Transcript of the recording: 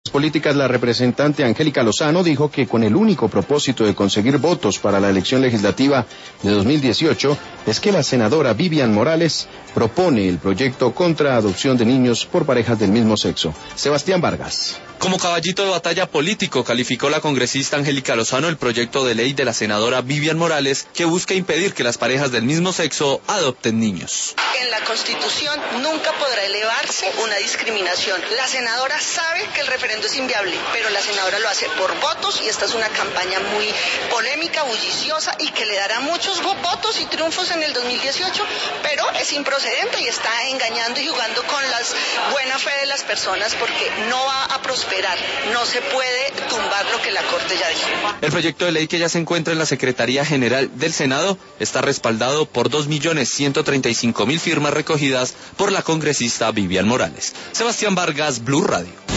Políticas, la representante Angélica Lozano dijo que con el único propósito de conseguir votos para la elección legislativa de 2018 es que la senadora Vivian Morales propone el proyecto contra adopción de niños por parejas del mismo sexo. Sebastián Vargas. Como caballito de batalla político, calificó la congresista Angélica Lozano el proyecto de ley de la senadora Vivian Morales, que busca impedir que las parejas del mismo sexo adopten niños. En la Constitución nunca podrá elevarse una discriminación. La senadora sabe que el referendo es inviable, pero la senadora lo hace por votos y esta es una campaña muy polémica, bulliciosa y que le dará muchos votos y triunfos en el 2018, pero es improcedente y está engañando y jugando con la buena fe de las personas porque no va a prosperar. No se puede tumbar lo que la Corte ya dijo. El proyecto de ley que ya se encuentra en la Secretaría General del Senado está respaldado por 2.135.000 firmas recogidas por la congresista Vivian Morales. Sebastián Vargas, Blue Radio.